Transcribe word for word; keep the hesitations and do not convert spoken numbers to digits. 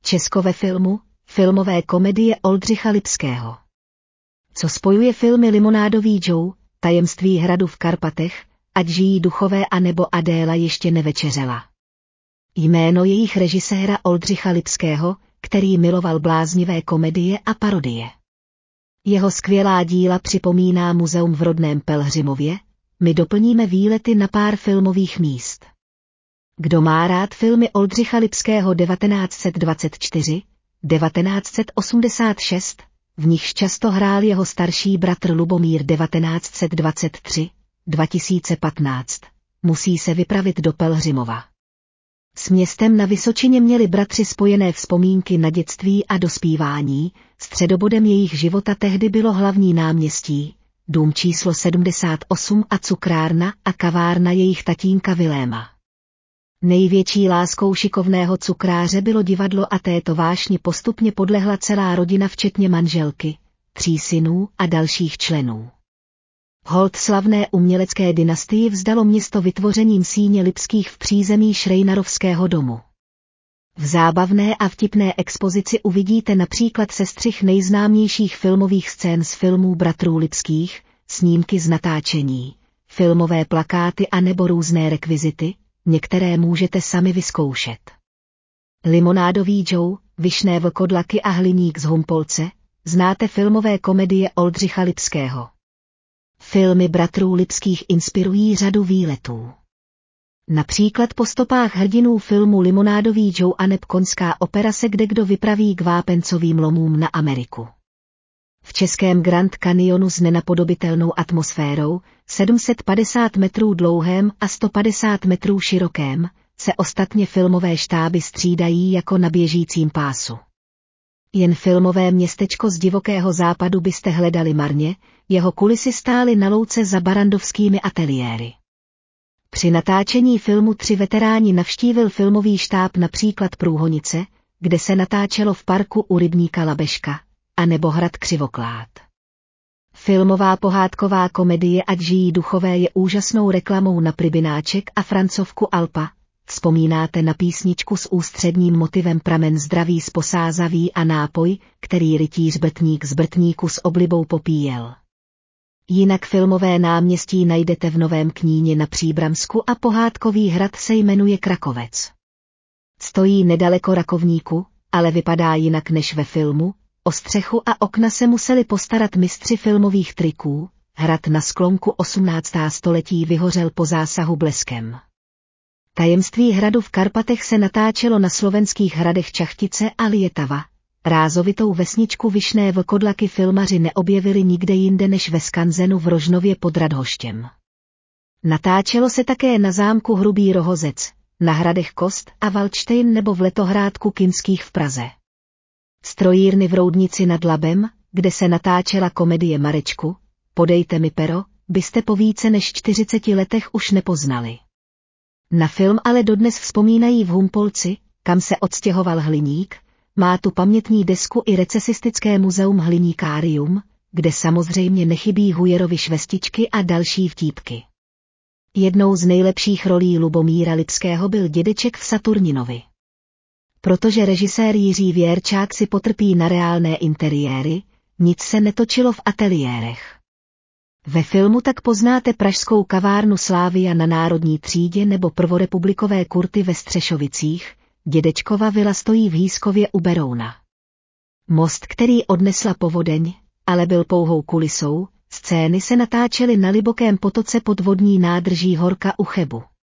Česko ve filmu, filmové komedie Oldřicha Lipského. Co spojuje filmy Limonádový Joe, Tajemství hradu v Karpatech, Ať žijí duchové a nebo Adéla ještě nevečeřela. Jméno jejich režiséra Oldřicha Lipského, který miloval bláznivé komedie a parodie. Jeho skvělá díla připomíná muzeum v rodném Pelhřimově, my doplníme výlety na pár filmových míst. Kdo má rád filmy Oldřicha Lipského devatenáct set dvacet čtyři, devatenáct set osmdesát šest, v nichž často hrál jeho starší bratr Lubomír devatenáct set dvacet tři, dva tisíce patnáct, musí se vypravit do Pelhřimova. S městem na Vysočině měli bratři spojené vzpomínky na dětství a dospívání, středobodem jejich života tehdy bylo hlavní náměstí, dům číslo sedmdesát osm a cukrárna a kavárna jejich tatínka Viléma. Největší láskou šikovného cukráře bylo divadlo a této vášni postupně podlehla celá rodina včetně manželky, tří synů a dalších členů. Holt slavné umělecké dynastii vzdalo město vytvořením síně Lipských v přízemí Šrejnarovského domu. V zábavné a vtipné expozici uvidíte například sestřih nejznámějších filmových scén z filmů bratrů Lipských, snímky z natáčení, filmové plakáty a nebo různé rekvizity, některé můžete sami vyzkoušet. Limonádový Joe, Vyšné vlkodlaky a Hliník z Humpolce, znáte filmové komedie Oldřicha Lipského. Filmy bratrů Lipských inspirují řadu výletů. Například po stopách hrdinů filmu Limonádový Joe aneb Koňská opera se kdekdo vypraví k vápencovým lomům na Ameriku. V českém Grand Canyonu s nenapodobitelnou atmosférou, sedm set padesát metrů dlouhém a sto padesát metrů širokém, se ostatně filmové štáby střídají jako na běžícím pásu. Jen filmové městečko z divokého západu byste hledali marně, jeho kulisy stály na louce za barandovskými ateliéry. Při natáčení filmu Tři veteráni navštívil filmový štáb například Průhonice, kde se natáčelo v parku u rybníka Labeška, anebo hrad Křivoklád. Filmová pohádková komedie Ať žijí duchové je úžasnou reklamou na Pribináček a Francovku Alpa. Vzpomínáte na písničku s ústředním motivem Pramen zdraví sposázavý a nápoj, který rytíř Brtník z Brtníku s oblibou popíjel. Jinak filmové náměstí najdete v Novém Kníně na Příbramsku a pohádkový hrad se jmenuje Krakovec. Stojí nedaleko Rakovníku, ale vypadá jinak než ve filmu, o střechu a okna se museli postarat mistři filmových triků, hrad na sklonku osmnáctého století vyhořel po zásahu bleskem. Tajemství hradu v Karpatech se natáčelo na slovenských hradech Čachtice a Lietava. Rázovitou vesničku Vyšné vlkodlaky filmaři neobjevili nikde jinde než ve skanzenu v Rožnově pod Radhoštěm. Natáčelo se také na zámku Hrubý Rohozec, na hradech Kost a Valdštejn nebo v letohrádku Kinských v Praze. Strojírny v Roudnici nad Labem, kde se natáčela komedie Marečku, Podejte mi pero, byste po více než čtyřiceti letech už nepoznali. Na film ale dodnes vzpomínají v Humpolci, kam se odstěhoval Hliník, má tu pamětní desku i recesistické muzeum Hliníkárium, kde samozřejmě nechybí Hujerovy švestičky a další vtípky. Jednou z nejlepších rolí Lubomíra Lipského byl dědeček v Saturninovi. Protože režisér Jiří Věrčák si potrpí na reálné interiéry, nic se netočilo v ateliérech. Ve filmu tak poznáte pražskou kavárnu Slávia na Národní třídě nebo prvorepublikové kurty ve Střešovicích, dědečkova vila stojí v Hýskově u Berouna. Most, který odnesla povodeň, ale byl pouhou kulisou, scény se natáčely na Libokém potoce pod vodní nádrží Horka u Chebu.